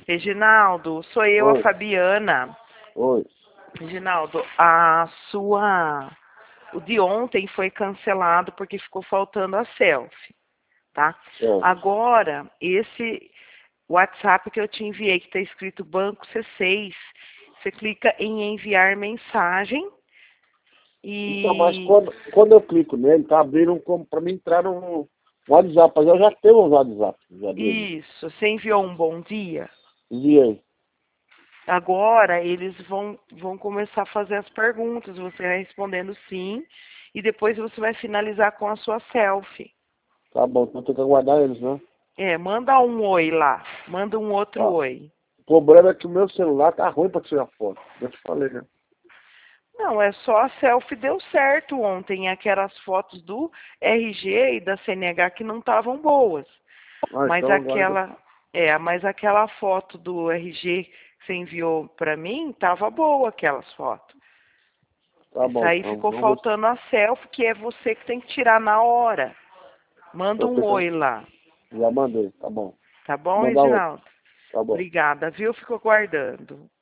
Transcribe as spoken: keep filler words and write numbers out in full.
Reginaldo, sou eu, a Oi, Fabiana. oi. Reginaldo, a sua... O de ontem foi cancelado porque ficou faltando a selfie, tá? Certo. Agora, esse WhatsApp que eu te enviei, que está escrito Banco C seis, você clica em enviar mensagem Então, mas e... quando, quando eu clico nele, tá abrindo como para mim entrar no WhatsApp. Mas eu já tenho o WhatsApp já dele. Isso, você enviou um bom dia? Enviei. Agora eles vão, vão começar a fazer as perguntas, você vai respondendo sim, e depois você vai finalizar com a sua selfie. Tá bom, então tem que aguardar eles, né? É, manda um oi lá, manda um outro Tá. oi. O problema é que o meu celular tá ruim para tirar foto. Eu te falei, né? Não, é só a selfie deu certo ontem, aquelas fotos do R G e da C N H que não estavam boas. Ah, Mas então aguarda. aquela, é, mas aquela foto do R G que você enviou para mim, tava boa aquelas fotos. Tá Isso bom, aí então. ficou Vamos ver faltando a selfie, que é você que tem que tirar na hora. se Manda eu um tenho oi que... lá. Já mandei, tá bom. Tá bom, Vou mandar outro. Reginaldo? Tá bom. Obrigada, viu? Fico aguardando.